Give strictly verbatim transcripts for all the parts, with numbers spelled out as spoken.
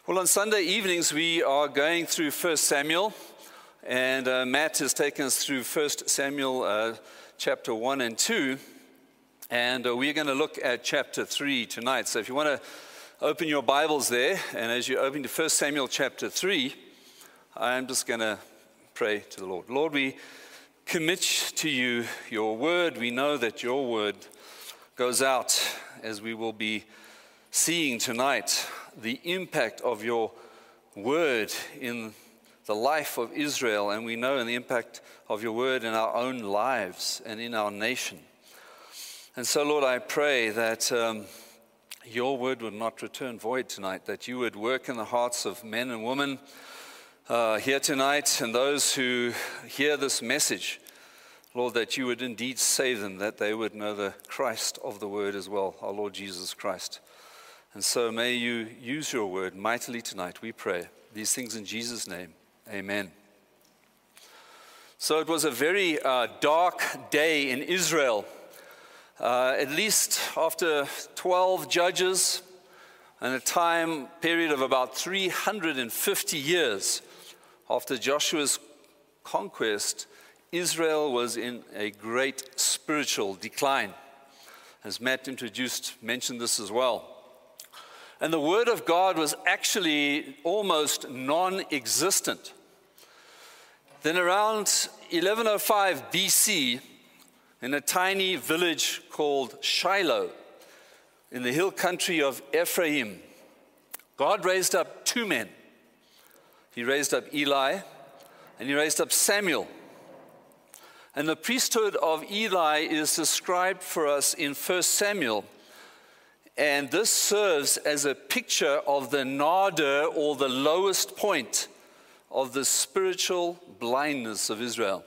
Well, on Sunday evenings, we are going through First Samuel, and uh, Matt has taken us through First Samuel uh, chapter one and two, and uh, we're going to look at chapter three tonight. So if you want to open your Bibles there, and as you open to First Samuel chapter three, I'm just going to pray to the Lord. Lord, we commit to you your word. We know that your word goes out, as we will be seeing tonight, the impact of your word in the life of Israel, and we know in the impact of your word in our own lives and in our nation. And so, Lord, I pray that um, your word would not return void tonight, that you would work in the hearts of men and women uh, here tonight, and those who hear this message, Lord, that you would indeed save them, that they would know the Christ of the word as well, our Lord Jesus Christ. And so may you use your word mightily tonight, we pray. These things in Jesus' name, amen. So it was a very uh, dark day in Israel. Uh, at least after twelve judges and a time period of about three hundred fifty years after Joshua's conquest, Israel was in a great spiritual decline. As Matt introduced, mentioned this as well. And the word of God was actually almost non-existent. Then around eleven oh five B C, in a tiny village called Shiloh, in the hill country of Ephraim, God raised up two men. He raised up Eli, and he raised up Samuel. And the priesthood of Eli is described for us in First Samuel. And this serves as a picture of the nadir, or the lowest point of the spiritual blindness of Israel.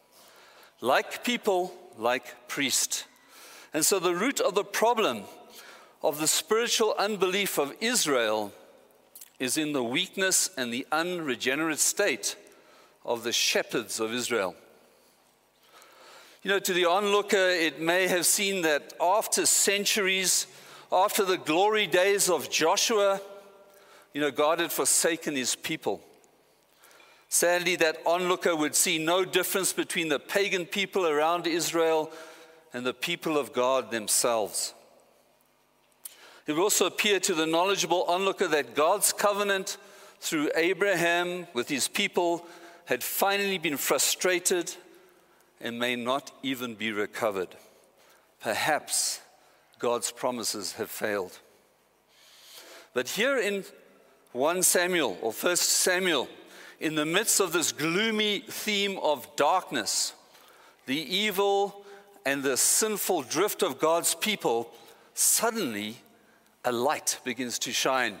Like people, like priest. And so the root of the problem of the spiritual unbelief of Israel is in the weakness and the unregenerate state of the shepherds of Israel. You know, to the onlooker, it may have seemed that after centuries, after the glory days of Joshua, you know, God had forsaken his people. Sadly, that onlooker would see no difference between the pagan people around Israel and the people of God themselves. It would also appear to the knowledgeable onlooker that God's covenant through Abraham with his people had finally been frustrated and may not even be recovered. Perhaps God's promises have failed. But here in First Samuel, or First Samuel, in the midst of this gloomy theme of darkness, the evil and the sinful drift of God's people, suddenly a light begins to shine.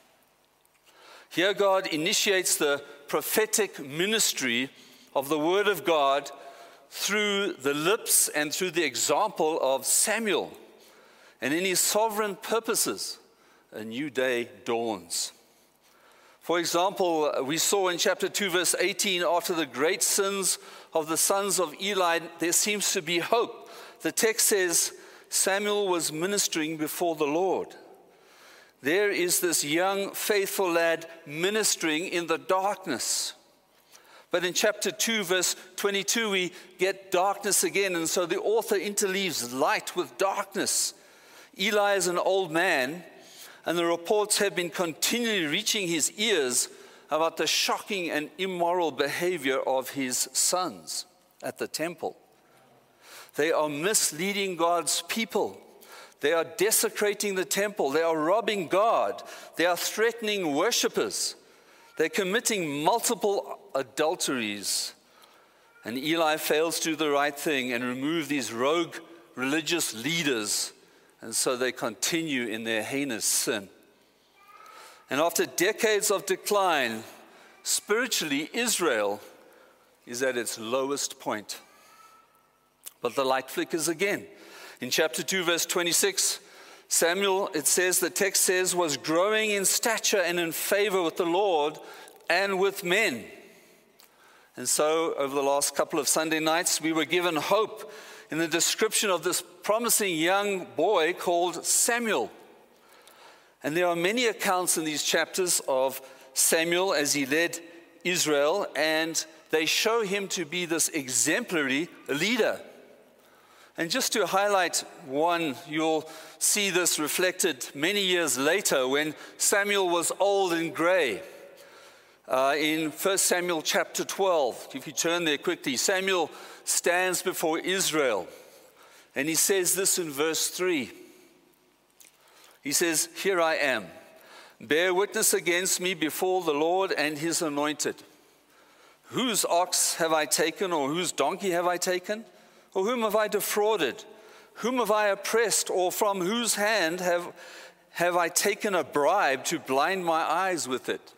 Here God initiates the prophetic ministry of the Word of God through the lips and through the example of Samuel. And in his sovereign purposes, a new day dawns. For example, we saw in chapter two, verse eighteen, after the great sins of the sons of Eli, there seems to be hope. The text says Samuel was ministering before the Lord. There is this young, faithful lad ministering in the darkness. But in chapter two, verse twenty-two, we get darkness again, and so the author interleaves light with darkness. Eli is an old man, and the reports have been continually reaching his ears about the shocking and immoral behavior of his sons at the temple. They are misleading God's people. They are desecrating the temple. They are robbing God. They are threatening worshipers. They're committing multiple adulteries. And Eli fails to do the right thing and remove these rogue religious leaders. And so they continue in their heinous sin. And after decades of decline, spiritually, Israel is at its lowest point. But the light flickers again. In chapter two, verse twenty-six, Samuel, it says, the text says, was growing in stature and in favor with the Lord and with men. And so, over the last couple of Sunday nights, we were given hope in the description of this promising young boy called Samuel. And there are many accounts in these chapters of Samuel as he led Israel, and they show him to be this exemplary leader. And just to highlight one, you'll see this reflected many years later when Samuel was old and gray. Uh, in First Samuel chapter twelve, if you turn there quickly, Samuel stands before Israel, and he says this in verse three. He says, "Here I am. Bear witness against me before the Lord and his anointed. Whose ox have I taken, or whose donkey have I taken? Or whom have I defrauded? Whom have I oppressed? Or from whose hand have, have I taken a bribe to blind my eyes with it?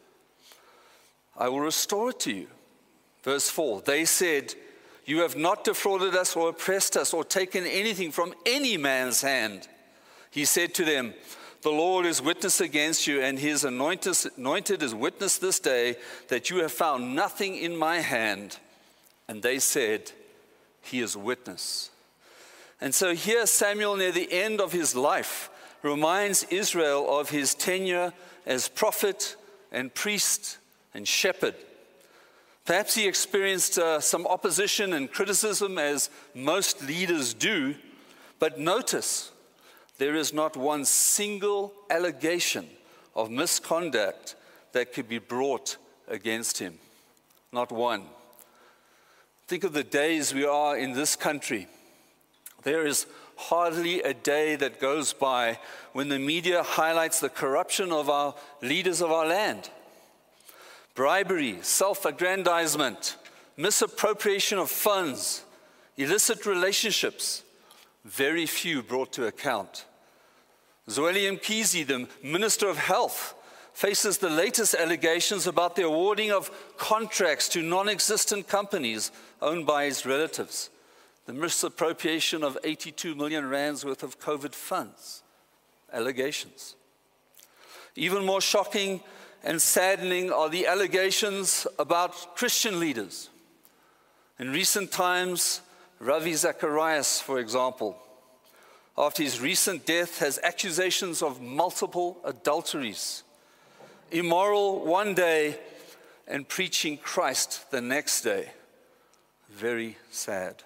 I will restore it to you." Verse four, they said, "You have not defrauded us or oppressed us or taken anything from any man's hand." He said to them, "The Lord is witness against you, and his anointed is witness this day that you have found nothing in my hand." And they said, "He is witness." And so here Samuel, near the end of his life, reminds Israel of his tenure as prophet and priest and shepherd. Perhaps he experienced uh, some opposition and criticism, as most leaders do, but notice, there is not one single allegation of misconduct that could be brought against him. Not one. Think of the days we are in this country. There is hardly a day that goes by when the media highlights the corruption of our leaders of our land. Bribery, self-aggrandizement, misappropriation of funds, illicit relationships, very few brought to account. Zweli Mkhize, the Minister of Health, faces the latest allegations about the awarding of contracts to non-existent companies owned by his relatives, the misappropriation of eighty-two million rands worth of COVID funds, allegations. Even more shocking and saddening are the allegations about Christian leaders. In recent times, Ravi Zacharias, for example, after his recent death, has accusations of multiple adulteries, immoral one day and preaching Christ the next day. Very sad.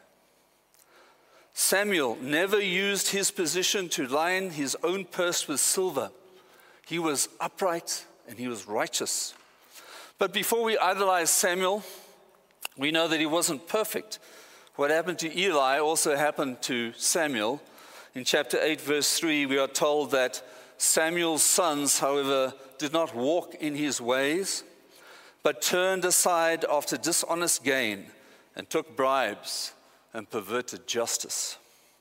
Samuel never used his position to line his own purse with silver. He was upright and he was righteous. But before we idolize Samuel, we know that he wasn't perfect. What happened to Eli also happened to Samuel. In chapter eight, verse three, we are told that Samuel's sons, however, did not walk in his ways, but turned aside after dishonest gain and took bribes and perverted justice.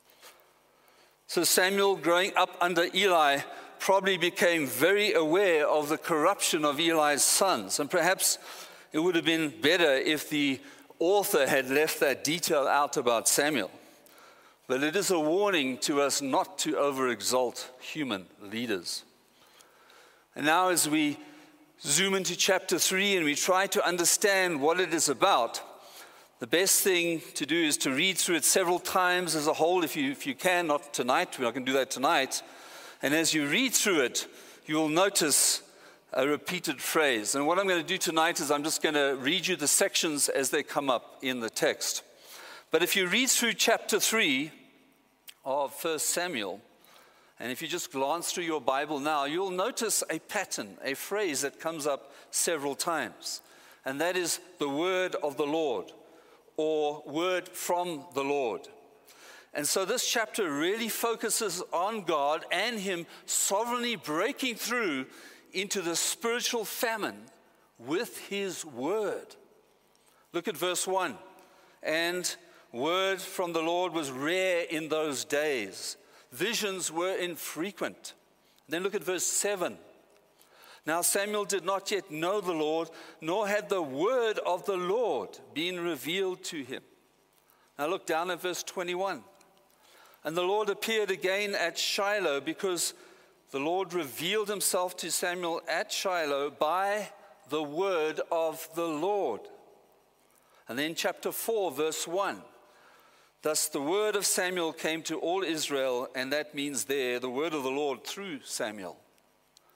So Samuel, growing up under Eli, probably became very aware of the corruption of Eli's sons. And perhaps it would have been better if the author had left that detail out about Samuel. But it is a warning to us not to overexalt human leaders. And now as we zoom into chapter three and we try to understand what it is about, the best thing to do is to read through it several times as a whole, if you, if you can, not tonight, we're not going to do that tonight. And as you read through it, you will notice a repeated phrase. And what I'm going to do tonight is I'm just going to read you the sections as they come up in the text. But if you read through chapter three of First Samuel, and if you just glance through your Bible now, you'll notice a pattern, a phrase that comes up several times. And that is the word of the Lord, or word from the Lord. And so this chapter really focuses on God and Him sovereignly breaking through into the spiritual famine with His word. Look at verse one. And word from the Lord was rare in those days. Visions were infrequent. Then look at verse seven. Now Samuel did not yet know the Lord, nor had the word of the Lord been revealed to him. Now look down at verse twenty-one. And the Lord appeared again at Shiloh, because the Lord revealed himself to Samuel at Shiloh by the word of the Lord. And then chapter four, verse one. Thus the word of Samuel came to all Israel, and that means there the word of the Lord through Samuel.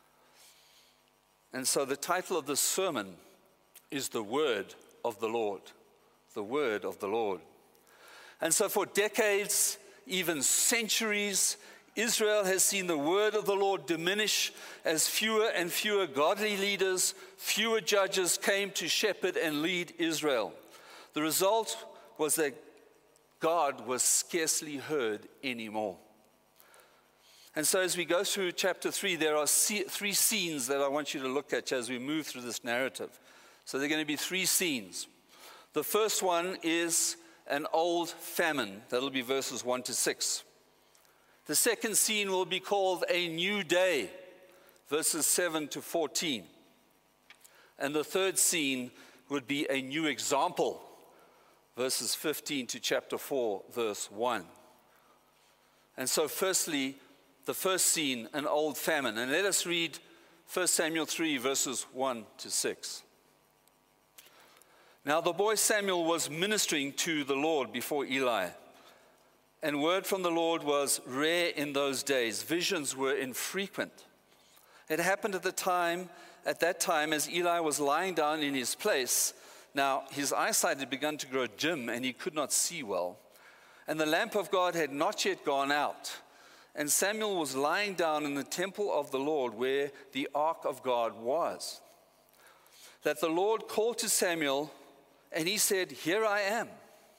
And so the title of this sermon is The Word of the Lord. The Word of the Lord. And so for decades, even centuries, Israel has seen the word of the Lord diminish as fewer and fewer godly leaders, fewer judges came to shepherd and lead Israel. The result was that God was scarcely heard anymore. And so as we go through chapter three, there are three scenes that I want you to look at as we move through this narrative. So there are going to be three scenes. The first one is an old famine. That'll be verses one to six. The second scene will be called a new day, verses seven to fourteen. And the third scene would be a new example, verses fifteen to chapter four, verse one. And so firstly, the first scene, an old famine. And let us read First Samuel three, verses one to six. Now the boy Samuel was ministering to the Lord before Eli. And word from the Lord was rare in those days. Visions were infrequent. It happened at the time, at that time, as Eli was lying down in his place. Now his eyesight had begun to grow dim, and he could not see well. And the lamp of God had not yet gone out. And Samuel was lying down in the temple of the Lord, where the ark of God was. That the Lord called to Samuel, and he said, "Here I am."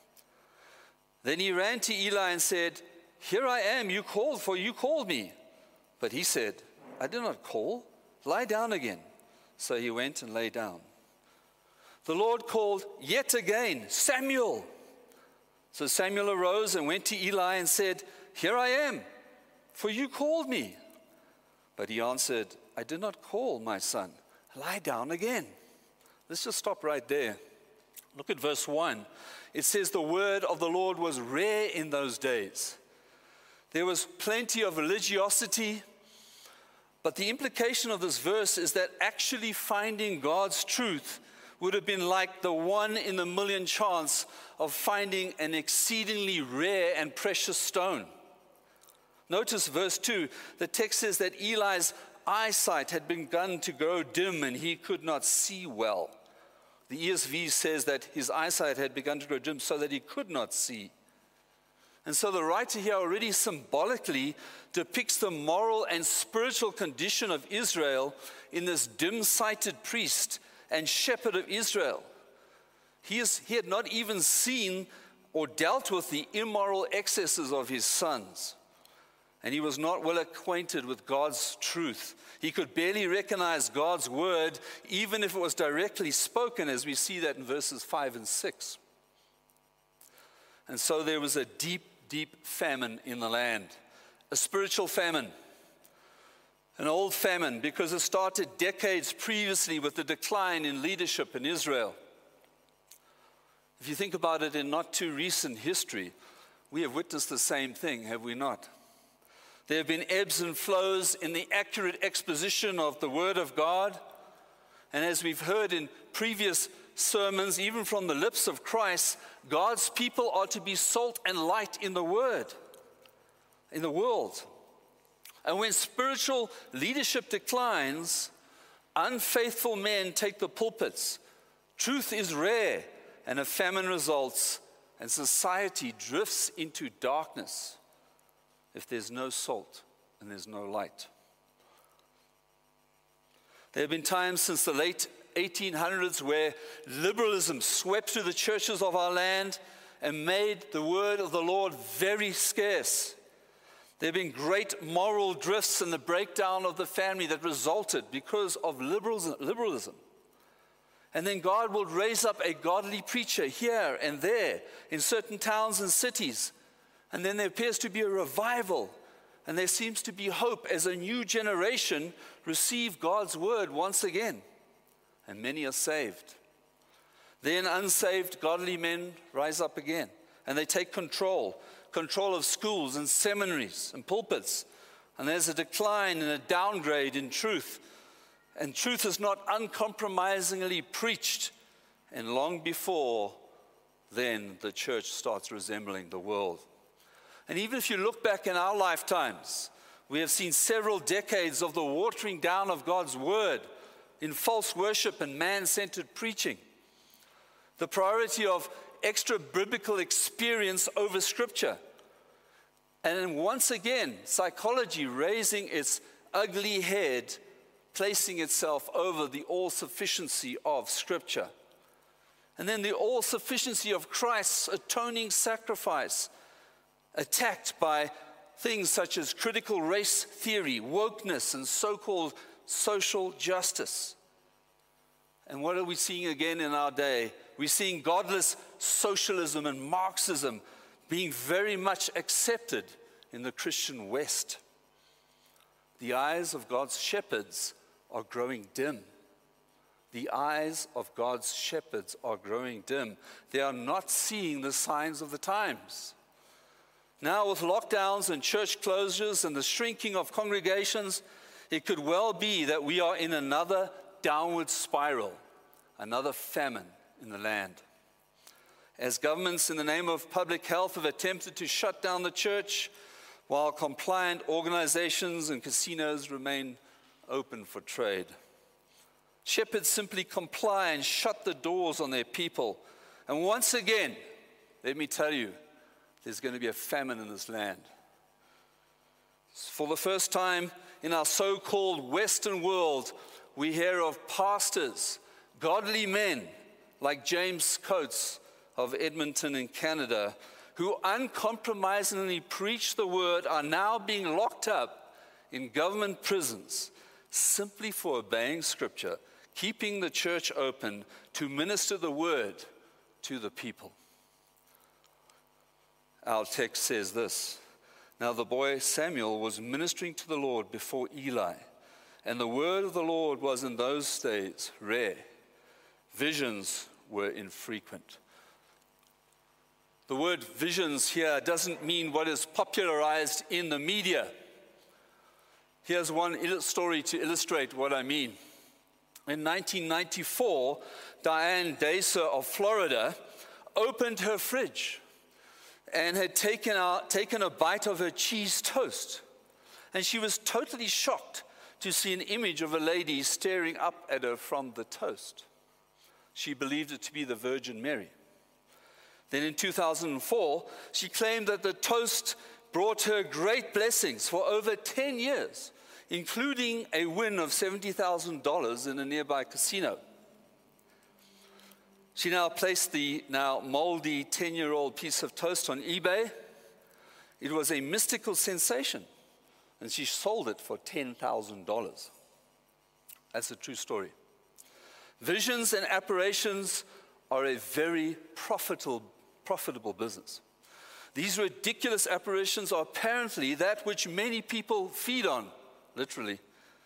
Then he ran to Eli and said, "Here I am, you called, for you called me." But he said, "I did not call. Lie down again." So he went and lay down. The Lord called yet again, "Samuel." So Samuel arose and went to Eli and said, "Here I am, for you called me." But he answered, "I did not call, my son. Lie down again." Let's just stop right there. Look at verse one. It says the word of the Lord was rare in those days. There was plenty of religiosity, but the implication of this verse is that actually finding God's truth would have been like the one in a million chance of finding an exceedingly rare and precious stone. Notice verse two. The text says that Eli's eyesight had begun to grow dim and he could not see well. The E S V says that his eyesight had begun to grow dim so that he could not see. And so the writer here already symbolically depicts the moral and spiritual condition of Israel in this dim-sighted priest and shepherd of Israel. He, is, he had not even seen or dealt with the immoral excesses of his sons. And he was not well acquainted with God's truth. He could barely recognize God's word, even if it was directly spoken, as we see that in verses five and six. And so there was a deep, deep famine in the land, a spiritual famine, an old famine, because it started decades previously with the decline in leadership in Israel. If you think about it in not too recent history, we have witnessed the same thing, have we not? There have been ebbs and flows in the accurate exposition of the Word of God. And as we've heard in previous sermons, even from the lips of Christ, God's people are to be salt and light in the Word, in the world. And when spiritual leadership declines, unfaithful men take the pulpits. Truth is rare, and a famine results, and society drifts into darkness if there's no salt and there's no light. There have been times since the late eighteen hundreds where liberalism swept through the churches of our land and made the word of the Lord very scarce. There have been great moral drifts and the breakdown of the family that resulted because of liberalism. And then God will raise up a godly preacher here and there in certain towns and cities. And then there appears to be a revival. And there seems to be hope as a new generation receive God's word once again. And many are saved. Then unsaved godly men rise up again. And they take control. Control of schools and seminaries and pulpits. And there's a decline and a downgrade in truth. And truth is not uncompromisingly preached. And long before then, the church starts resembling the world. And even if you look back in our lifetimes, we have seen several decades of the watering down of God's word in false worship and man-centered preaching, the priority of extra-biblical experience over Scripture, and then once again, psychology raising its ugly head, placing itself over the all-sufficiency of Scripture. And then the all-sufficiency of Christ's atoning sacrifice, attacked by things such as critical race theory, wokeness, and so-called social justice. And what are we seeing again in our day? We're seeing godless socialism and Marxism being very much accepted in the Christian West. The eyes of God's shepherds are growing dim. The eyes of God's shepherds are growing dim. They are not seeing the signs of the times. Now, with lockdowns and church closures and the shrinking of congregations, it could well be that we are in another downward spiral, another famine in the land. As governments in the name of public health have attempted to shut down the church, while compliant organizations and casinos remain open for trade. Shepherds simply comply and shut the doors on their people. And once again, let me tell you, there's going to be a famine in this land. For the first time in our so-called Western world, we hear of pastors, godly men like James Coates of Edmonton in Canada, who uncompromisingly preach the word, are now being locked up in government prisons simply for obeying Scripture, keeping the church open to minister the word to the people. Our text says this: "Now the boy Samuel was ministering to the Lord before Eli, and the word of the Lord was in those days rare. Visions were infrequent." The word visions here doesn't mean what is popularized in the media. Here's one story to illustrate what I mean. In nineteen ninety-four, Diane Dacer of Florida opened her fridge and had taken out, taken a bite of her cheese toast. And she was totally shocked to see an image of a lady staring up at her from the toast. She believed it to be the Virgin Mary. Then in two thousand four, she claimed that the toast brought her great blessings for over ten years, including a win of seventy thousand dollars in a nearby casino. She now placed the now moldy ten-year-old piece of toast on eBay. It was a mystical sensation, and she sold it for ten thousand dollars. That's a true story. Visions and apparitions are a very profitable, profitable business. These ridiculous apparitions are apparently that which many people feed on, literally.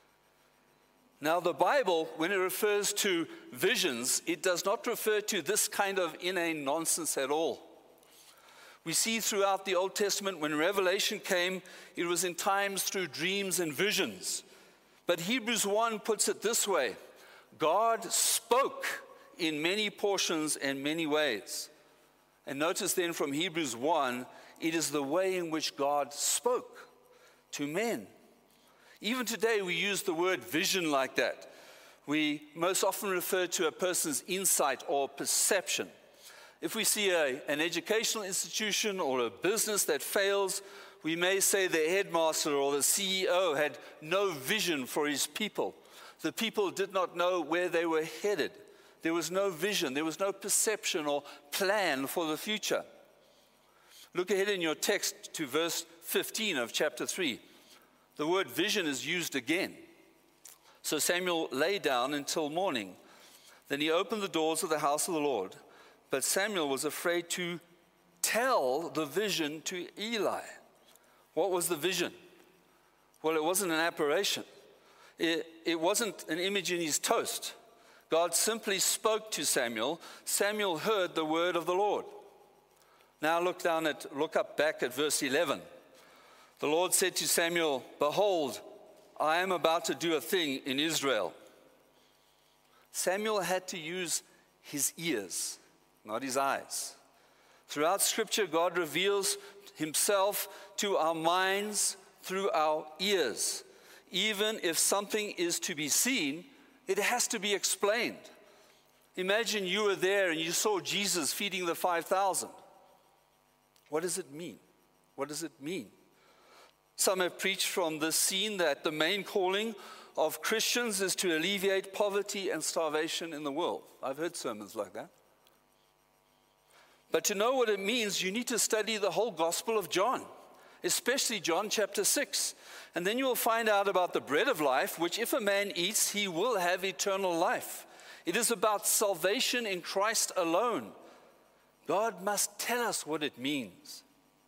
Now, the Bible, when it refers to visions, it does not refer to this kind of inane nonsense at all. We see throughout the Old Testament, when revelation came, it was in times through dreams and visions. But Hebrews one puts it this way: God spoke in many portions and many ways. And notice then from Hebrews one, it is the way in which God spoke to men. Even today we use the word vision like that. We most often refer to a person's insight or perception. If we see a, an educational institution or a business that fails, we may say the headmaster or the C E O had no vision for his people. The people did not know where they were headed. There was no vision. There was no perception or plan for the future. Look ahead in your text to verse fifteen of chapter three. The word vision is used again. So Samuel lay down until morning. Then he opened the doors of the house of the Lord. But Samuel was afraid to tell the vision to Eli. What was the vision? Well, it wasn't an apparition. It, it wasn't an image in his toast. God simply spoke to Samuel. Samuel heard the word of the Lord. Now look down at, look up back at verse eleven. The Lord said to Samuel, "Behold, I am about to do a thing in Israel." Samuel had to use his ears, not his eyes. Throughout Scripture, God reveals himself to our minds through our ears. Even if something is to be seen, it has to be explained. Imagine you were there and you saw Jesus feeding the five thousand. What does it mean? What does it mean? Some have preached from this scene that the main calling of Christians is to alleviate poverty and starvation in the world. I've heard sermons like that. But to know what it means, you need to study the whole Gospel of John, especially John chapter six. And then you will find out about the bread of life, which if a man eats, he will have eternal life. It is about salvation in Christ alone. God must tell us what it means.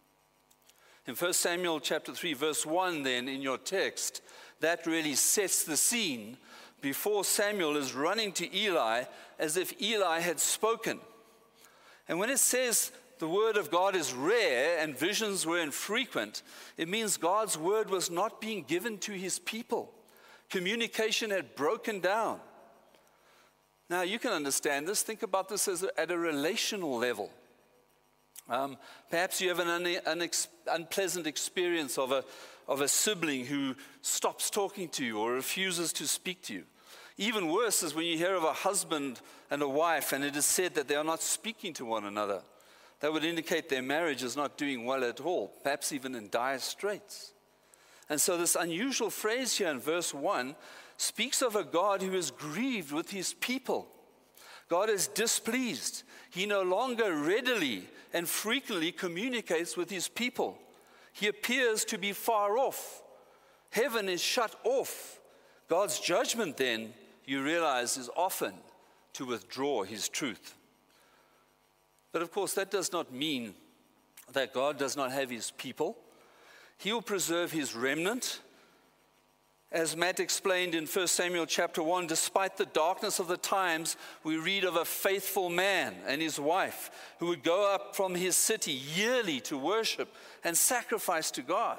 In First Samuel chapter three, verse one, then, in your text, that really sets the scene before Samuel is running to Eli as if Eli had spoken. And when it says the word of God is rare and visions were infrequent, it means God's word was not being given to his people. Communication had broken down. Now, you can understand this. Think about this as a, at a relational level. Um, perhaps you have an un, unex, unpleasant experience of a, of a sibling who stops talking to you or refuses to speak to you. Even worse is when you hear of a husband and a wife and it is said that they are not speaking to one another. That would indicate their marriage is not doing well at all, perhaps even in dire straits. And so this unusual phrase here in verse one speaks of a God who is grieved with his people. God is displeased. He no longer readily and frequently communicates with his people. He appears to be far off. Heaven is shut off. God's judgment then, you realize, is often to withdraw his truth. But of course, that does not mean that God does not have his people. He will preserve his remnant. As Matt explained in First Samuel chapter one, despite the darkness of the times, we read of a faithful man and his wife who would go up from his city yearly to worship and sacrifice to God.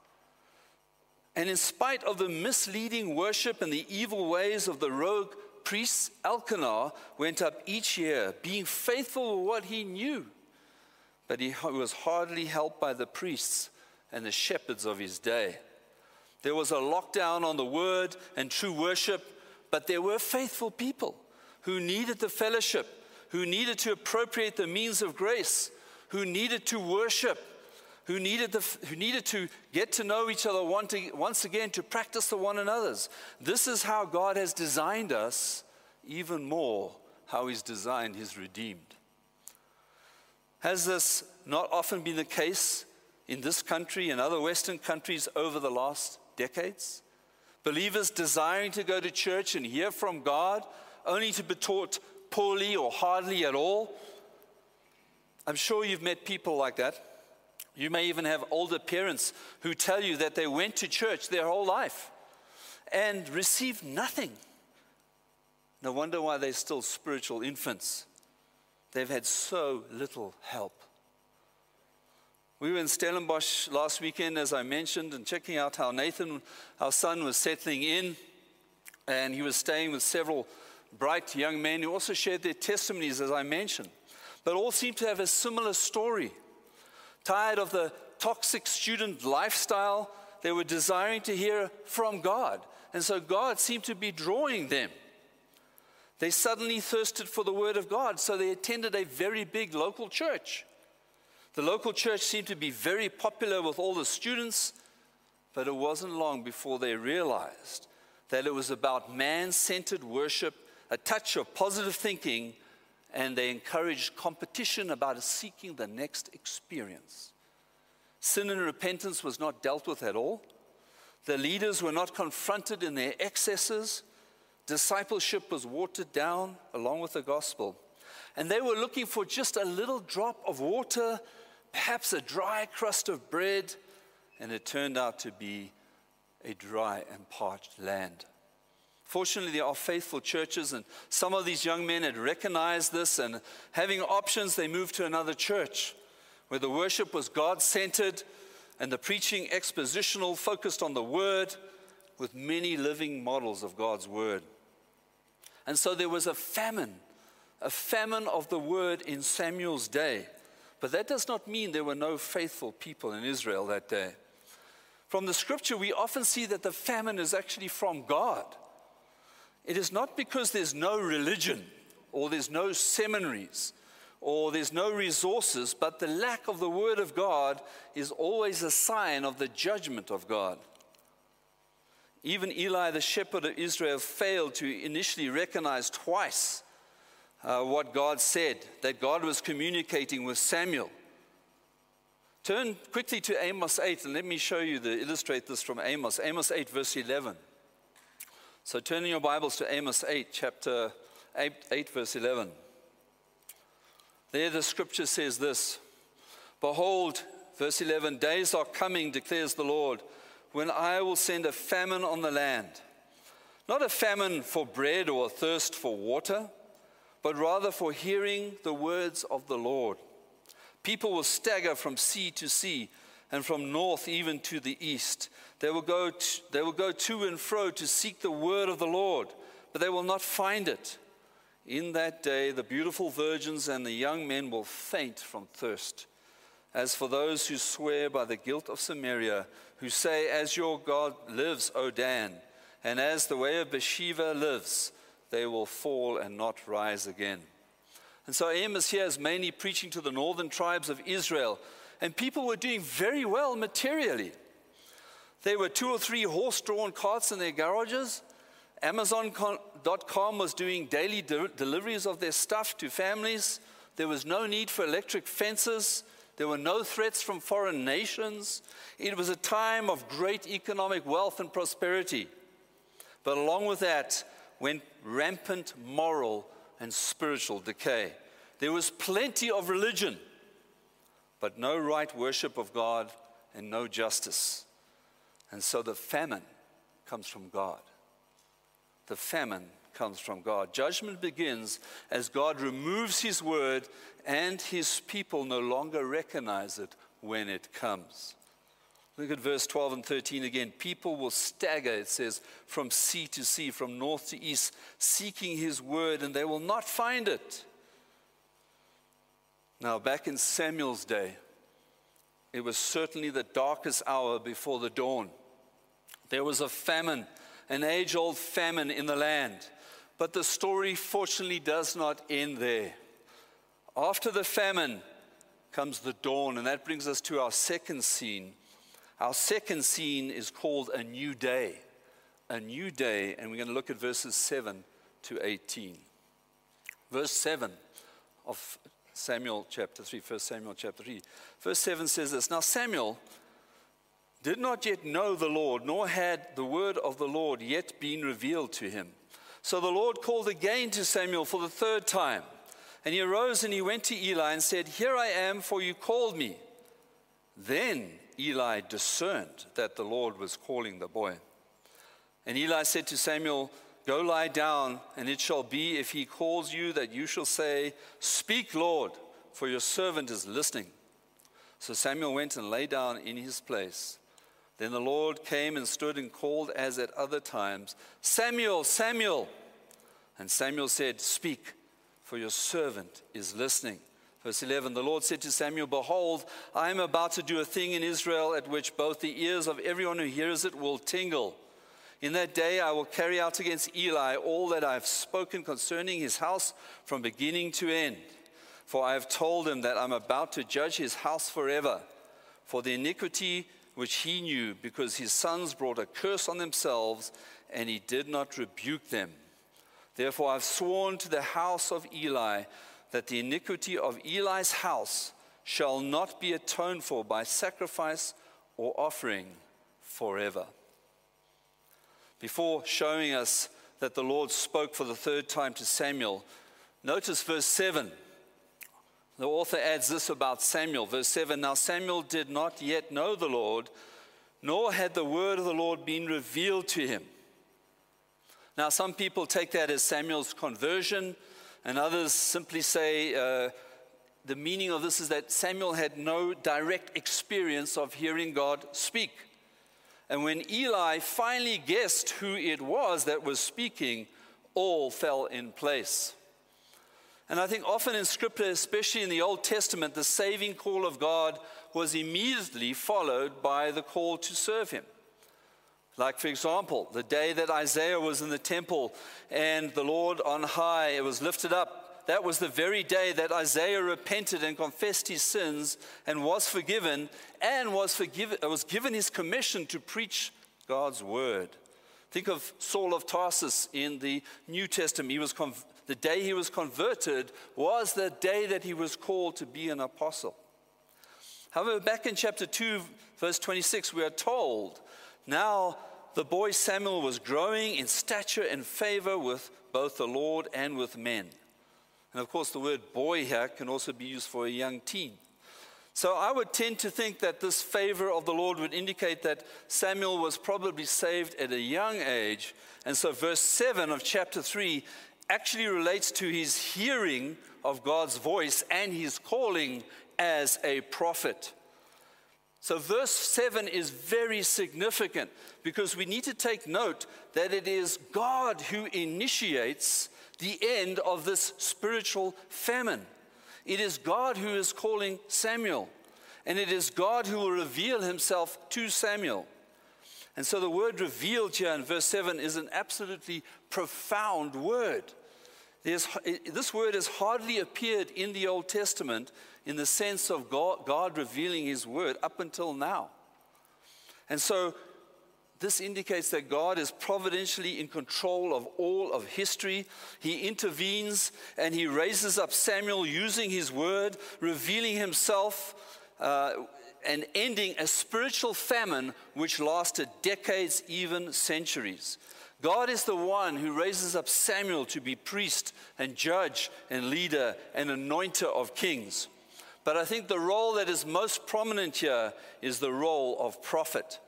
And in spite of the misleading worship and the evil ways of the rogue priest, Elkanah went up each year, being faithful with what he knew. But he was hardly helped by the priests and the shepherds of his day. There was a lockdown on the word and true worship, but there were faithful people who needed the fellowship, who needed to appropriate the means of grace, who needed to worship, who needed, the, who needed to get to know each other once again, to practice the one another's. This is how God has designed us, even more how he's designed his redeemed. Has this not often been the case in this country and other Western countries over the last decades? Believers desiring to go to church and hear from God, only to be taught poorly or hardly at all. I'm sure you've met people like that. You may even have older parents who tell you that they went to church their whole life and received nothing. No wonder why they're still spiritual infants. They've had so little help. We were in Stellenbosch last weekend, as I mentioned, and checking out how Nathan, our son, was settling in. And he was staying with several bright young men who also shared their testimonies, as I mentioned. But all seemed to have a similar story. Tired of the toxic student lifestyle, they were desiring to hear from God. And so God seemed to be drawing them. They suddenly thirsted for the word of God, so they attended a very big local church. The local church seemed to be very popular with all the students, but it wasn't long before they realized that it was about man-centered worship, a touch of positive thinking, and they encouraged competition about seeking the next experience. Sin and repentance was not dealt with at all. The leaders were not confronted in their excesses. Discipleship was watered down along with the gospel. And they were looking for just a little drop of water, perhaps a dry crust of bread, and it turned out to be a dry and parched land. Fortunately, there are faithful churches, and some of these young men had recognized this, and having options, they moved to another church where the worship was God-centered and the preaching expositional, focused on the word, with many living models of God's word. And so there was a famine, a famine of the word in Samuel's day. But that does not mean there were no faithful people in Israel that day. From the scripture, we often see that the famine is actually from God. it is not because there's no religion or there's no seminaries or there's no resources, but the lack of the Word of God is always a sign of the judgment of God. Even Eli, the shepherd of Israel, failed to initially recognize twice uh, what God said, that God was communicating with Samuel. Turn quickly to Amos eight, and let me show you, the, illustrate this from Amos. Amos eight, verse eleven. So turn in your Bibles to Amos eight, chapter eight, eight, verse eleven. There the scripture says this, "Behold," verse eleven, "days are coming, declares the Lord, when I will send a famine on the land. Not a famine for bread or a thirst for water, but rather for hearing the words of the Lord. People will stagger from sea to sea, and from north even to the east. They will go to, they will go to and fro to seek the word of the Lord, but they will not find it. In that day, the beautiful virgins and the young men will faint from thirst. As for those who swear by the guilt of Samaria, who say, as your God lives, O Dan, and as the way of Beersheba lives, they will fall and not rise again." And so Amos here is mainly preaching to the northern tribes of Israel, and people were doing very well materially. There were two or three horse-drawn carts in their garages. Amazon dot com was doing daily de- deliveries of their stuff to families. There was no need for electric fences. There were no threats from foreign nations. It was a time of great economic wealth and prosperity. But along with that went rampant moral and spiritual decay. There was plenty of religion, but no right worship of God and no justice. And so the famine comes from God. The famine comes from God. Judgment begins as God removes his word and his people no longer recognize it when it comes. Look at verse twelve and thirteen again. People will stagger, it says, from sea to sea, from north to east, seeking his word, and they will not find it. Now, back in Samuel's day, it was certainly the darkest hour before the dawn. There was a famine, an age-old famine in the land. But the story, fortunately, does not end there. After the famine comes the dawn, and that brings us to our second scene. Our second scene is called a new day. A new day, and we're going to look at verses seven to eighteen. Verse seven of Samuel chapter three, First Samuel chapter three. Verse seven says this, "Now Samuel did not yet know the Lord, nor had the word of the Lord yet been revealed to him. So the Lord called again to Samuel for the third time. And he arose and he went to Eli and said, 'Here I am, for you called me.' Then Eli discerned that the Lord was calling the boy. And Eli said to Samuel, 'Go lie down, and it shall be, if he calls you, that you shall say, Speak, Lord, for your servant is listening.' So Samuel went and lay down in his place. Then the Lord came and stood and called as at other times, 'Samuel, Samuel!' And Samuel said, 'Speak, for your servant is listening.' Verse eleven, the Lord said to Samuel, 'Behold, I am about to do a thing in Israel at which both the ears of everyone who hears it will tingle. In that day I will carry out against Eli all that I have spoken concerning his house from beginning to end. For I have told him that I'm about to judge his house forever for the iniquity which he knew, because his sons brought a curse on themselves, and he did not rebuke them. Therefore I've sworn to the house of Eli that the iniquity of Eli's house shall not be atoned for by sacrifice or offering forever.'" Before showing us that the Lord spoke for the third time to Samuel, notice verse seven. The author adds this about Samuel. Verse seven, "Now Samuel did not yet know the Lord, nor had the word of the Lord been revealed to him." Now some people take that as Samuel's conversion, and others simply say uh, the meaning of this is that Samuel had no direct experience of hearing God speak. And when Eli finally guessed who it was that was speaking, all fell in place. And I think often in Scripture, especially in the Old Testament, the saving call of God was immediately followed by the call to serve him. Like, for example, the day that Isaiah was in the temple and the Lord on high, it was lifted up. That was the very day that Isaiah repented and confessed his sins and was forgiven and was, forgiven, was given his commission to preach God's word. Think of Saul of Tarsus in the New Testament. He was conv- the day he was converted was the day that he was called to be an apostle. However, back in chapter two, verse twenty-six, we are told, now the boy Samuel was growing in stature and favor with both the Lord and with men. And of course, the word boy here can also be used for a young teen. So I would tend to think that this favor of the Lord would indicate that Samuel was probably saved at a young age. And so verse seven of chapter three actually relates to his hearing of God's voice and his calling as a prophet. So verse seven is very significant because we need to take note that it is God who initiates the end of this spiritual famine. It is God who is calling Samuel, and it is God who will reveal himself to Samuel. And so the word revealed here in verse seven is an absolutely profound word. There's, this word has hardly appeared in the Old Testament in the sense of God, God revealing his word up until now. And so this indicates that God is providentially in control of all of history. He intervenes and he raises up Samuel using his word, revealing himself uh, and ending a spiritual famine which lasted decades, even centuries. God is the one who raises up Samuel to be priest and judge and leader and anointer of kings. But I think the role that is most prominent here is the role of prophet.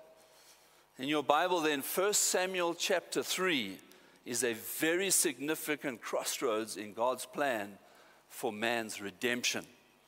In your Bible then, First Samuel chapter three is a very significant crossroads in God's plan for man's redemption.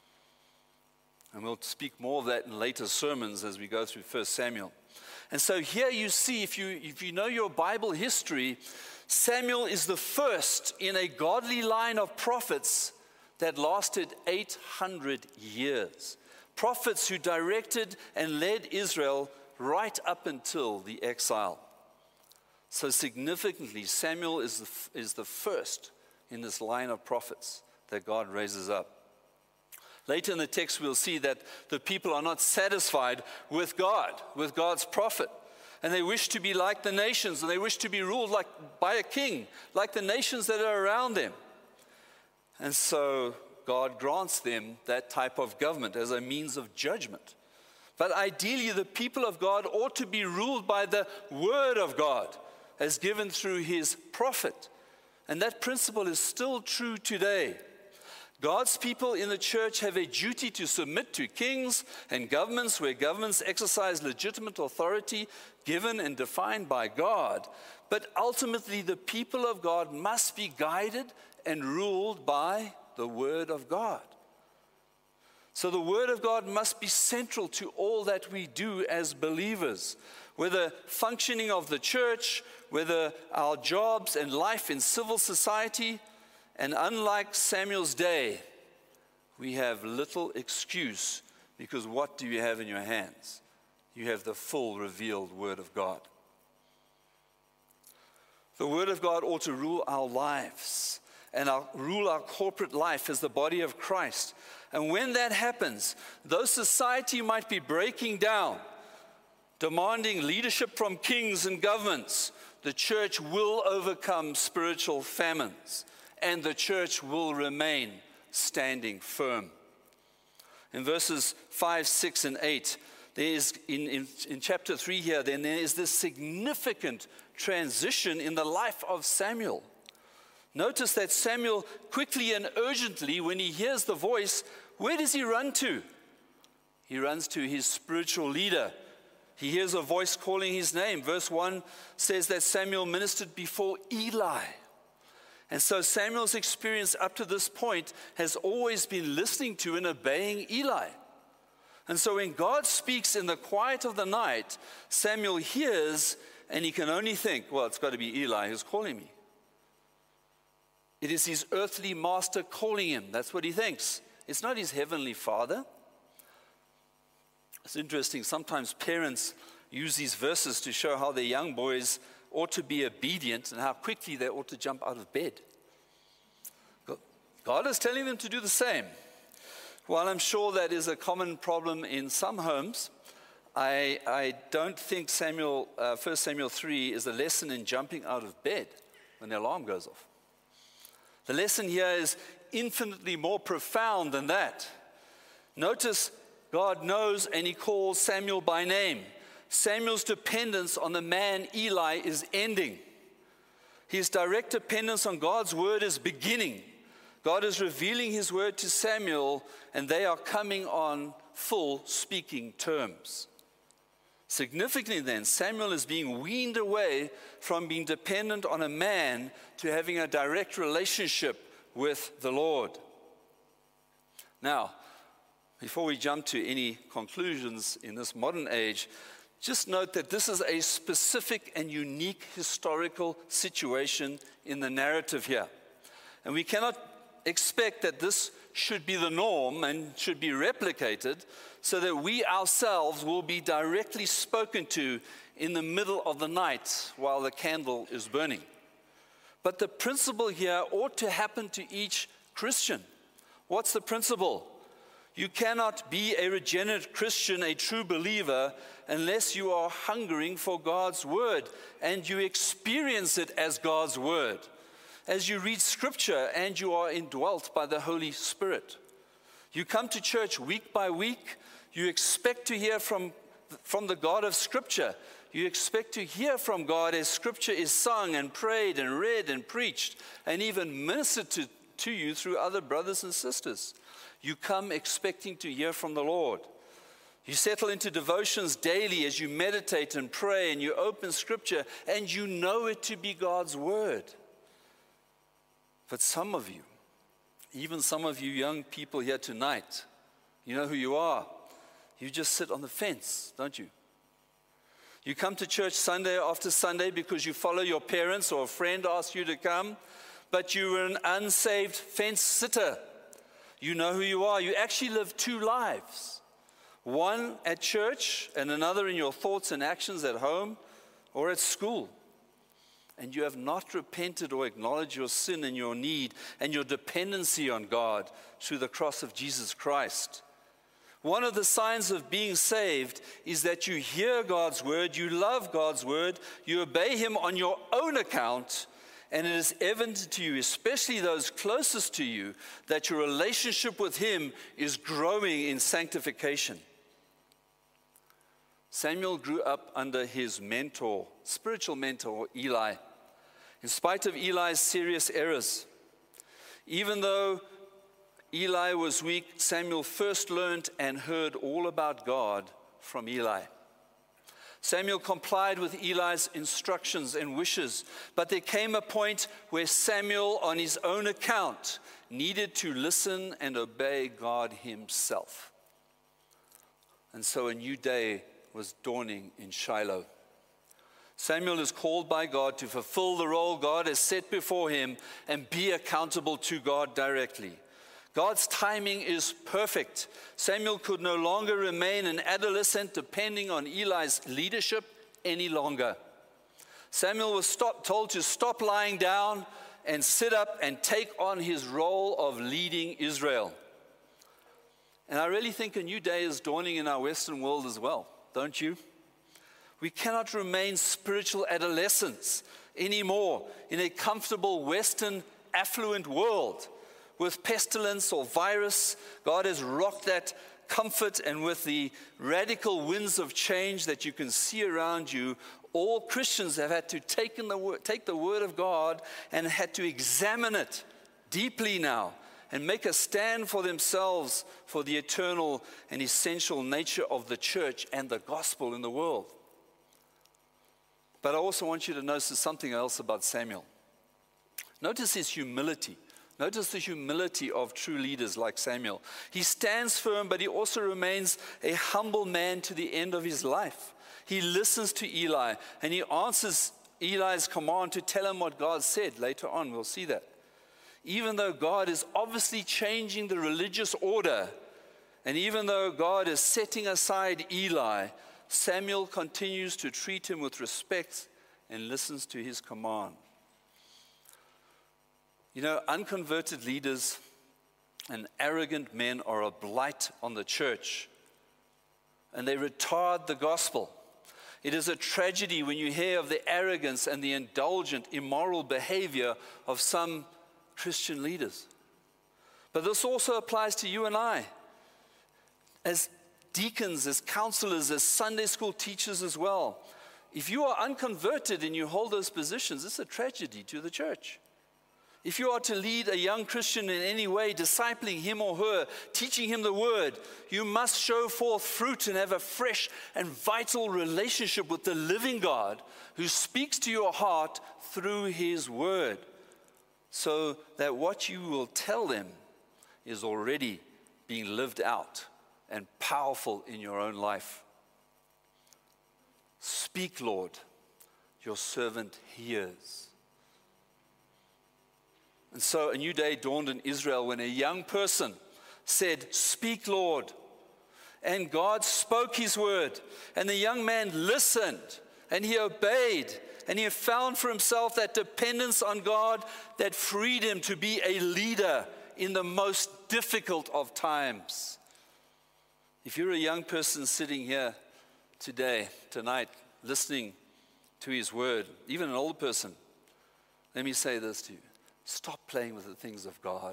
And we'll speak more of that in later sermons as we go through First Samuel. And so here you see, if you, if you know your Bible history, Samuel is the first in a godly line of prophets that lasted eight hundred years. Prophets who directed and led Israel right up until the exile. So significantly, Samuel is the, is the first in this line of prophets that God raises up. Later in the text, we'll see that the people are not satisfied with God, with God's prophet. And they wish to be like the nations, and they wish to be ruled like by a king, like the nations that are around them. And so God grants them that type of government as a means of judgment. But ideally, the people of God ought to be ruled by the word of God as given through his prophet. And that principle is still true today. God's people in the church have a duty to submit to kings and governments where governments exercise legitimate authority given and defined by God. But ultimately, the people of God must be guided and ruled by the word of God. So the word of God must be central to all that we do as believers, whether functioning of the church, whether our jobs and life in civil society. And unlike Samuel's day, we have little excuse, because what do you have in your hands? You have the full revealed word of God. The word of God ought to rule our lives and our, rule our corporate life as the body of Christ. And when that happens, though society might be breaking down, demanding leadership from kings and governments, the church will overcome spiritual famines, and the church will remain standing firm. In verses five, six, and eight, there is, in, in, in chapter three here, then there is this significant transition in the life of Samuel. Notice that Samuel quickly and urgently, when he hears the voice, where does he run to? He runs to his spiritual leader. He hears a voice calling his name. Verse one says that Samuel ministered before Eli. And so Samuel's experience up to this point has always been listening to and obeying Eli. And so when God speaks in the quiet of the night, Samuel hears and he can only think, well, it's got to be Eli who's calling me. It is his earthly master calling him. That's what he thinks. It's not his heavenly father. It's interesting. Sometimes parents use these verses to show how their young boys ought to be obedient and how quickly they ought to jump out of bed. God is telling them to do the same. While I'm sure that is a common problem in some homes, I, I don't think Samuel, uh, First Samuel three is a lesson in jumping out of bed when the alarm goes off. The lesson here is infinitely more profound than that. Notice God knows and he calls Samuel by name. Samuel's dependence on the man Eli is ending. His direct dependence on God's word is beginning. God is revealing his word to Samuel, and they are coming on full speaking terms. Significantly then, Samuel is being weaned away from being dependent on a man to having a direct relationship with the Lord. Now, before we jump to any conclusions in this modern age, just note that this is a specific and unique historical situation in the narrative here. And we cannot expect that this should be the norm and should be replicated so that we ourselves will be directly spoken to in the middle of the night while the candle is burning. But the principle here ought to happen to each Christian. What's the principle? You cannot be a regenerate Christian, a true believer, unless you are hungering for God's word and you experience it as God's word. As you read Scripture and you are indwelt by the Holy Spirit. You come to church week by week. You expect to hear from, from the God of Scripture. You expect to hear from God as Scripture is sung and prayed and read and preached and even ministered to, to you through other brothers and sisters. You come expecting to hear from the Lord. You settle into devotions daily as you meditate and pray and you open Scripture and you know it to be God's word. But some of you, even some of you young people here tonight, you know who you are. You just sit on the fence, don't you? You come to church Sunday after Sunday because you follow your parents or a friend asks you to come, but you're an unsaved fence sitter. You know who you are. You actually live two lives. One at church and another in your thoughts and actions at home or at school. And you have not repented or acknowledged your sin and your need and your dependency on God through the cross of Jesus Christ. One of the signs of being saved is that you hear God's word, you love God's word, you obey him on your own account, and it is evident to you, especially those closest to you, that your relationship with him is growing in sanctification. Samuel grew up under his mentor, spiritual mentor, Eli. In spite of Eli's serious errors, even though Eli was weak, Samuel first learned and heard all about God from Eli. Samuel complied with Eli's instructions and wishes, but there came a point where Samuel, on his own account, needed to listen and obey God himself. And so a new day was dawning in Shiloh. Samuel is called by God to fulfill the role God has set before him and be accountable to God directly. God's timing is perfect. Samuel could no longer remain an adolescent depending on Eli's leadership any longer. Samuel was stop, told to stop lying down and sit up and take on his role of leading Israel. And I really think a new day is dawning in our Western world as well, don't you? We cannot remain spiritual adolescents anymore in a comfortable Western affluent world. With pestilence or virus, God has rocked that comfort, and with the radical winds of change that you can see around you, all Christians have had to take, in the word, take the Word of God and had to examine it deeply now and make a stand for themselves for the eternal and essential nature of the church and the gospel in the world. But I also want you to notice something else about Samuel. Notice his humility. Notice the humility of true leaders like Samuel. He stands firm, but he also remains a humble man to the end of his life. He listens to Eli, and he answers Eli's command to tell him what God said. Later on, we'll see that. Even though God is obviously changing the religious order, and even though God is setting aside Eli, Samuel continues to treat him with respect and listens to his command. You know, unconverted leaders and arrogant men are a blight on the church, and they retard the gospel. It is a tragedy when you hear of the arrogance and the indulgent, immoral behavior of some Christian leaders. But this also applies to you and I, as deacons, as counselors, as Sunday school teachers as well. If you are unconverted and you hold those positions, it's a tragedy to the church. If you are to lead a young Christian in any way, discipling him or her, teaching him the word, you must show forth fruit and have a fresh and vital relationship with the living God who speaks to your heart through his word, so that what you will tell them is already being lived out and powerful in your own life. Speak, Lord, your servant hears. And so a new day dawned in Israel when a young person said, "Speak, Lord." And God spoke his word. And the young man listened and he obeyed. And he found for himself that dependence on God that freed him to be a leader in the most difficult of times. If you're a young person sitting here today, tonight, listening to his word, even an older person, let me say this to you. Stop playing with the things of God.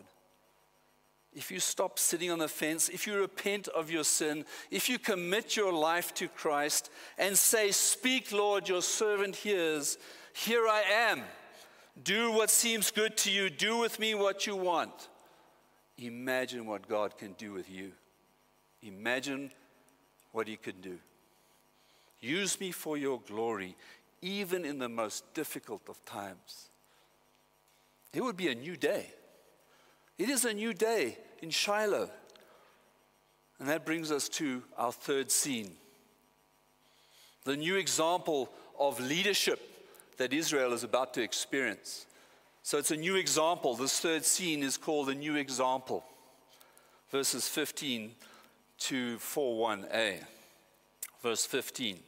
If you stop sitting on the fence, if you repent of your sin, if you commit your life to Christ and say, "Speak, Lord, your servant hears. Here I am. Do what seems good to you. Do with me what you want." Imagine what God can do with you. Imagine what he can do. Use me for your glory, even in the most difficult of times. It would be a new day. It is a new day in Shiloh. And that brings us to our third scene. The new example of leadership that Israel is about to experience. So it's a new example. This third scene is called a new example. Verses fifteen to four one a. Verse fifteen.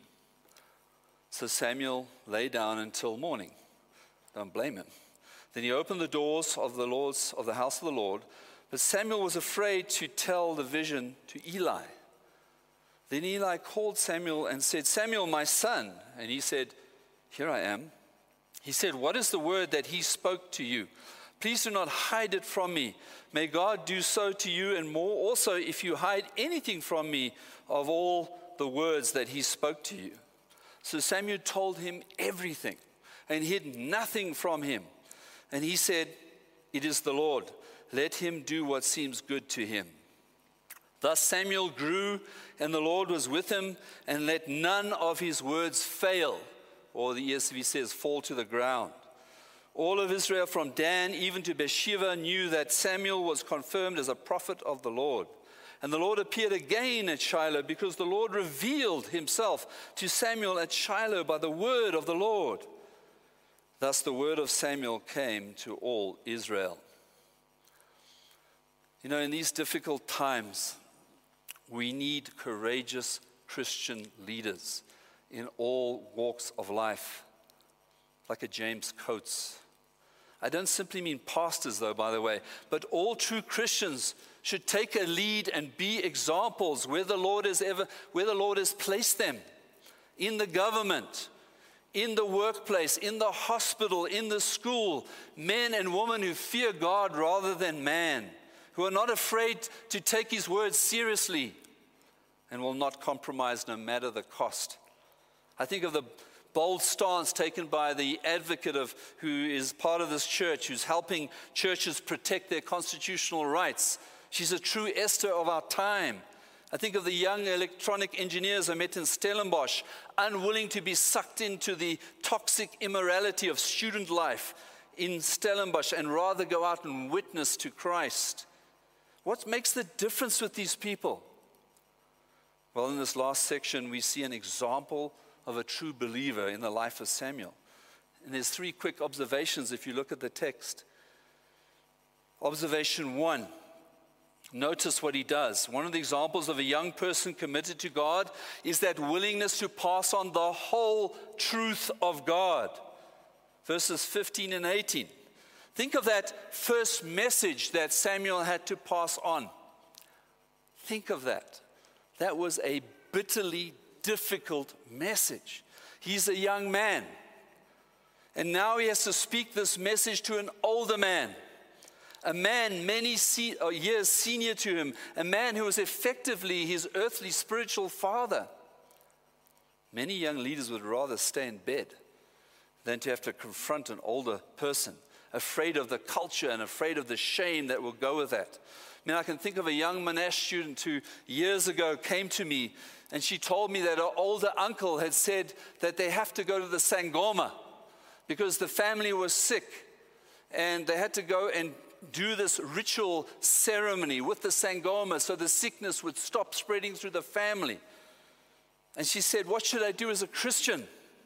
So Samuel lay down until morning. Don't blame him. Then he opened the doors of the Lord's of the house of the Lord, but Samuel was afraid to tell the vision to Eli. Then Eli called Samuel and said, "Samuel, my son." And he said, "Here I am." He said, "What is the word that he spoke to you? Please do not hide it from me. May God do so to you and more also if you hide anything from me of all the words that he spoke to you." So Samuel told him everything and hid nothing from him. And he said, "It is the Lord. Let him do what seems good to him." Thus Samuel grew, and the Lord was with him, and let none of his words fail, or the E S V says, fall to the ground. All of Israel from Dan even to Beersheba knew that Samuel was confirmed as a prophet of the Lord. And the Lord appeared again at Shiloh, because the Lord revealed himself to Samuel at Shiloh by the word of the Lord. Thus the word of Samuel came to all Israel. You know, in these difficult times, we need courageous Christian leaders in all walks of life, like a James Coates. I don't simply mean pastors, though, by the way, but all true Christians should take a lead and be examples where the Lord has ever, where the Lord has placed them, in the government, in the workplace, in the hospital, in the school, men and women who fear God rather than man, who are not afraid to take his word seriously and will not compromise no matter the cost. I think of the bold stance taken by the advocate of who is part of this church, who's helping churches protect their constitutional rights. She's a true Esther of our time. I think of the young electronic engineers I met in Stellenbosch, unwilling to be sucked into the toxic immorality of student life in Stellenbosch and rather go out and witness to Christ. What makes the difference with these people? Well, in this last section, we see an example of a true believer in the life of Samuel. And there's three quick observations if you look at the text. Observation one, Notice what he does. One of the examples of a young person committed to God is that willingness to pass on the whole truth of God. Verses fifteen and eighteen. Think of that first message that Samuel had to pass on. Think of that. That was a bitterly difficult message. He's a young man. And now he has to speak this message to an older man. A man many se- years senior to him. A man who was effectively his earthly spiritual father. Many young leaders would rather stay in bed than to have to confront an older person, afraid of the culture and afraid of the shame that will go with that. I mean, I can think of a young Monash student who years ago came to me, and she told me that her older uncle had said that they have to go to the Sangoma because the family was sick, and they had to go and do this ritual ceremony with the Sangoma so the sickness would stop spreading through the family. And she said, what should I do as a Christian?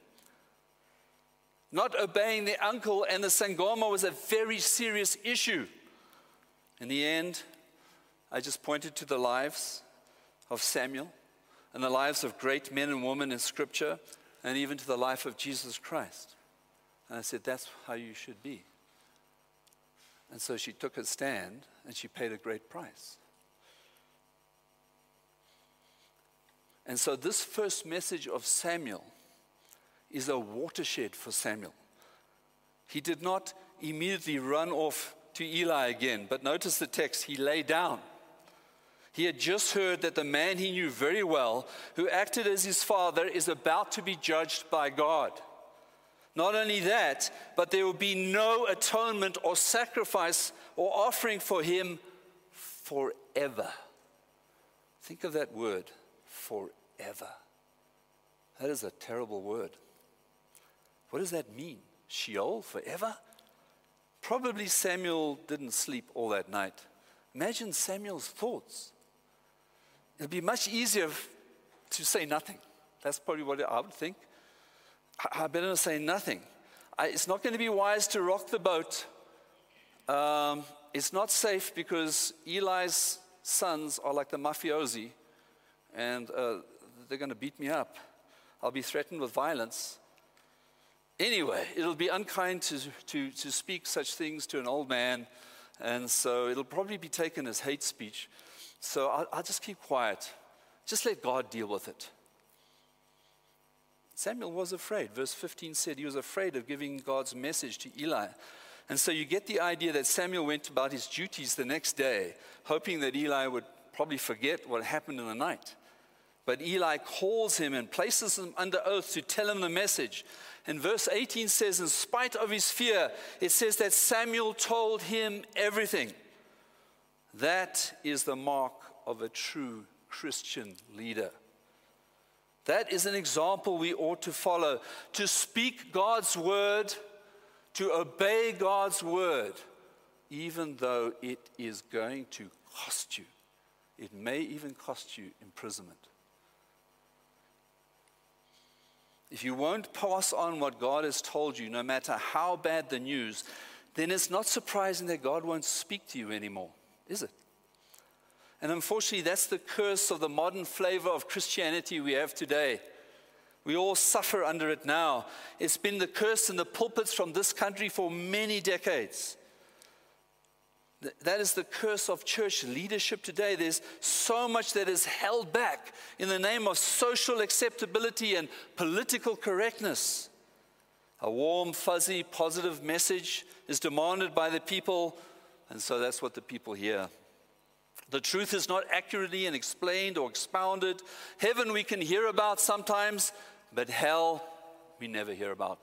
Not obeying the uncle and the Sangoma was a very serious issue. In the end, I just pointed to the lives of Samuel and the lives of great men and women in Scripture, and even to the life of Jesus Christ. And I said, that's how you should be. And so she took a stand, and she paid a great price. And so this first message of Samuel is a watershed for Samuel. He did not immediately run off to Eli again, but notice the text, he lay down. He had just heard that the man he knew very well, who acted as his father, is about to be judged by God. Not only that, but there will be no atonement or sacrifice or offering for him forever. Think of that word, forever. That is a terrible word. What does that mean? Sheol, forever? Probably Samuel didn't sleep all that night. Imagine Samuel's thoughts. It'd be much easier to say nothing. That's probably what I would think. I better say nothing. I, it's not going to be wise to rock the boat. Um, it's not safe because Eli's sons are like the mafiosi, and uh, they're going to beat me up. I'll be threatened with violence. Anyway, it'll be unkind to, to, to speak such things to an old man, and so it'll probably be taken as hate speech. So I'll, I'll just keep quiet. Just let God deal with it. Samuel was afraid. Verse fifteen said he was afraid of giving God's message to Eli. And so you get the idea that Samuel went about his duties the next day, hoping that Eli would probably forget what happened in the night. But Eli calls him and places him under oath to tell him the message. And verse eighteen says, in spite of his fear, it says that Samuel told him everything. That is the mark of a true Christian leader. That is an example we ought to follow. To speak God's word, to obey God's word, even though it is going to cost you. It may even cost you imprisonment. If you won't pass on what God has told you, no matter how bad the news, then it's not surprising that God won't speak to you anymore, is it? And unfortunately, that's the curse of the modern flavor of Christianity we have today. We all suffer under it now. It's been the curse in the pulpits from this country for many decades. That is the curse of church leadership today. There's so much that is held back in the name of social acceptability and political correctness. A warm, fuzzy, positive message is demanded by the people, and so that's what the people hear. The truth is not accurately and explained or expounded. Heaven we can hear about sometimes, but hell we never hear about.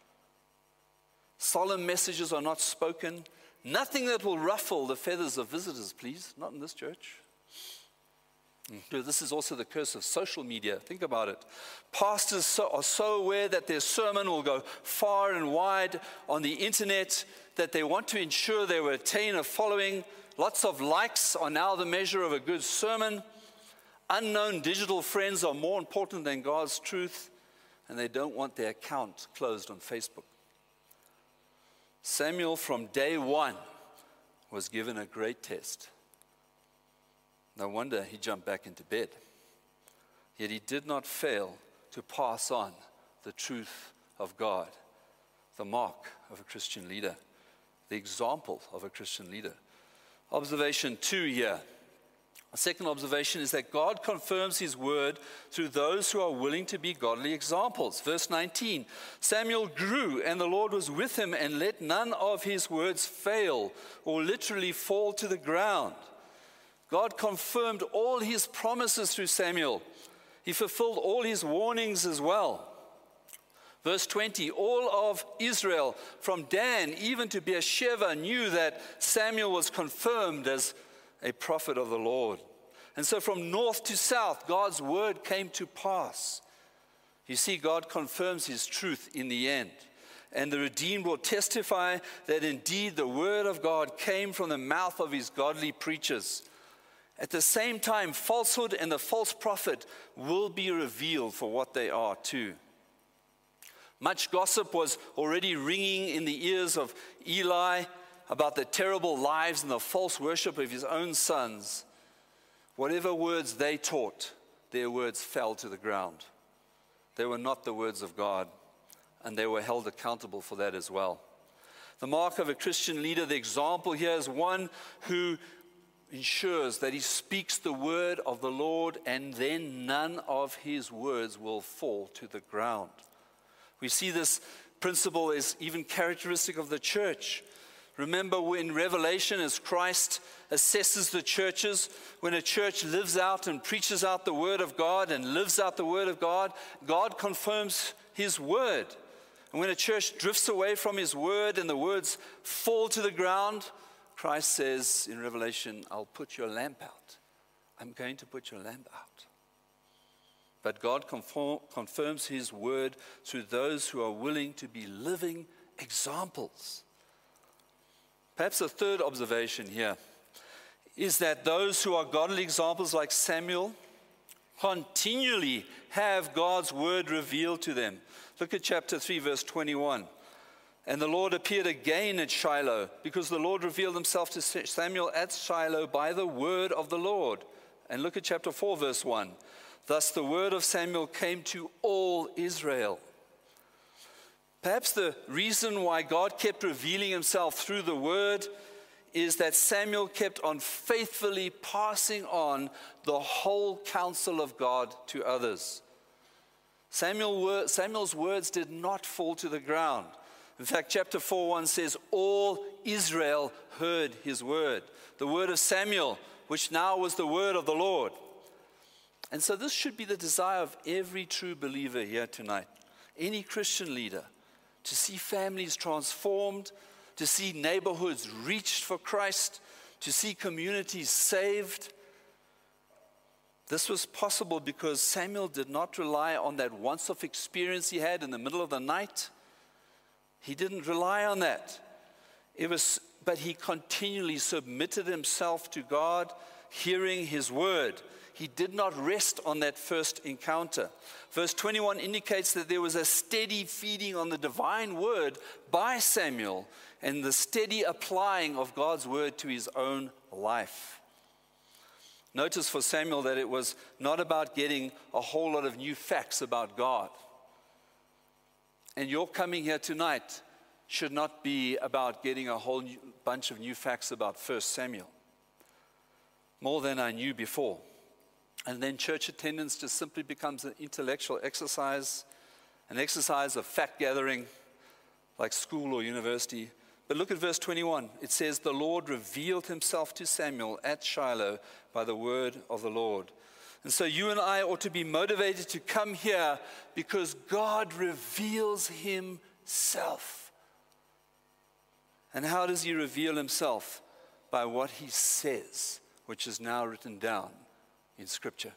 Solemn messages are not spoken. Nothing that will ruffle the feathers of visitors, please. Not in this church. This is also the curse of social media. Think about it. Pastors so, are so aware that their sermon will go far and wide on the internet that they want to ensure they will attain a following. Lots of likes are now the measure of a good sermon. Unknown digital friends are more important than God's truth, and they don't want their account closed on Facebook. Samuel, from day one, was given a great test. No wonder he jumped back into bed. Yet he did not fail to pass on the truth of God, the mark of a Christian leader, the example of a Christian leader. Observation two here. A second observation is that God confirms his word through those who are willing to be godly examples. Verse nineteen, Samuel grew and the Lord was with him and let none of his words fail or literally fall to the ground. God confirmed all his promises through Samuel. He fulfilled all his warnings as well. Verse twenty, all of Israel from Dan even to Beersheba knew that Samuel was confirmed as a prophet of the Lord. And so from north to south, God's word came to pass. You see, God confirms his truth in the end. And the redeemed will testify that indeed the word of God came from the mouth of his godly preachers. At the same time, falsehood and the false prophet will be revealed for what they are too. Much gossip was already ringing in the ears of Eli about the terrible lives and the false worship of his own sons. Whatever words they taught, their words fell to the ground. They were not the words of God, and they were held accountable for that as well. The mark of a Christian leader, the example here, is one who ensures that he speaks the word of the Lord, and then none of his words will fall to the ground. We see this principle is even characteristic of the church. Remember in Revelation, as Christ assesses the churches, when a church lives out and preaches out the word of God and lives out the word of God, God confirms his word. And when a church drifts away from his word and the words fall to the ground, Christ says in Revelation, I'll put your lamp out. I'm going to put your lamp out. But God conform, confirms his word through those who are willing to be living examples. Perhaps a third observation here is that those who are godly examples like Samuel continually have God's word revealed to them. Look at chapter three, verse twenty-one. And the Lord appeared again at Shiloh, because the Lord revealed himself to Samuel at Shiloh by the word of the Lord. And look at chapter four, verse one. Thus the word of Samuel came to all Israel. Perhaps the reason why God kept revealing himself through the word is that Samuel kept on faithfully passing on the whole counsel of God to others. Samuel, Samuel's words did not fall to the ground. In fact, chapter four one says, all Israel heard his word. The word of Samuel, which now was the word of the Lord. And so this should be the desire of every true believer here tonight. Any Christian leader. To see families transformed, to see neighborhoods reached for Christ, to see communities saved. This was possible because Samuel did not rely on that once-off experience he had in the middle of the night. He didn't rely on that. It was, but he continually submitted himself to God, hearing his word. He did not rest on that first encounter. Verse twenty-one indicates that there was a steady feeding on the divine word by Samuel and the steady applying of God's word to his own life. Notice for Samuel that it was not about getting a whole lot of new facts about God. And your coming here tonight should not be about getting a whole new bunch of new facts about First Samuel. More than I knew before. And then church attendance just simply becomes an intellectual exercise, an exercise of fact gathering, like school or university. But look at verse twenty-one. It says, the Lord revealed himself to Samuel at Shiloh by the word of the Lord. And so you and I ought to be motivated to come here because God reveals himself. And how does he reveal himself? By what he says, which is now written down in Scripture.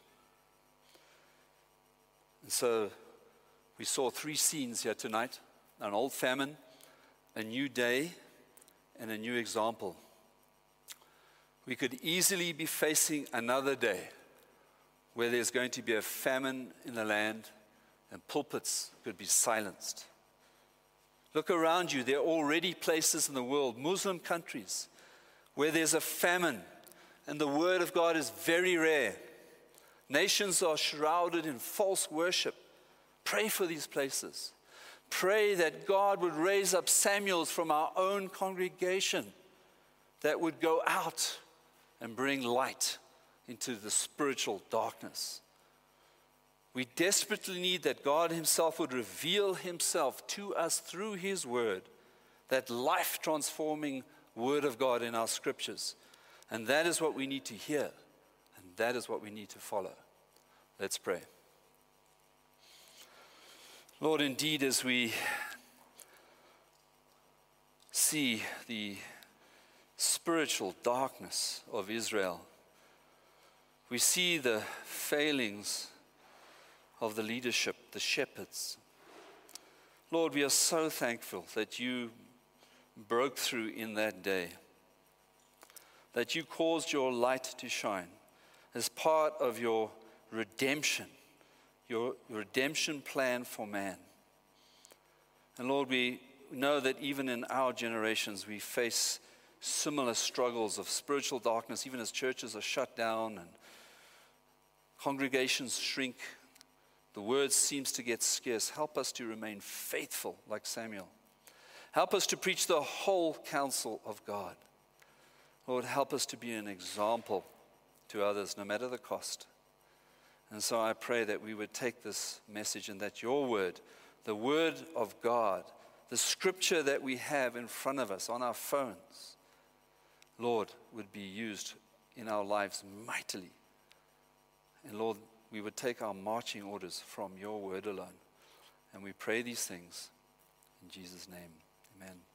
And so we saw three scenes here tonight: an old famine, a new day, and a new example. We could easily be facing another day where there's going to be a famine in the land and pulpits could be silenced. Look around you. There are already places in the world, Muslim countries, where there's a famine. and the word of God is very rare. Nations are shrouded in false worship. Pray for these places. Pray that God would raise up Samuels from our own congregation that would go out and bring light into the spiritual darkness. We desperately need that God himself would reveal himself to us through his word, that life-transforming word of God in our scriptures. And that is what we need to hear, and that is what we need to follow. Let's pray. Lord, indeed, as we see the spiritual darkness of Israel, we see the failings of the leadership, the shepherds. Lord, we are so thankful that you broke through in that day, that you caused your light to shine as part of your redemption, your redemption plan for man. And Lord, we know that even in our generations, we face similar struggles of spiritual darkness, even as churches are shut down and congregations shrink. The word seems to get scarce. Help us to remain faithful like Samuel. Help us to preach the whole counsel of God. Lord, help us to be an example to others, no matter the cost. And so I pray that we would take this message and that your word, the word of God, the scripture that we have in front of us on our phones, Lord, would be used in our lives mightily. And Lord, we would take our marching orders from your word alone. And we pray these things in Jesus' name. Amen.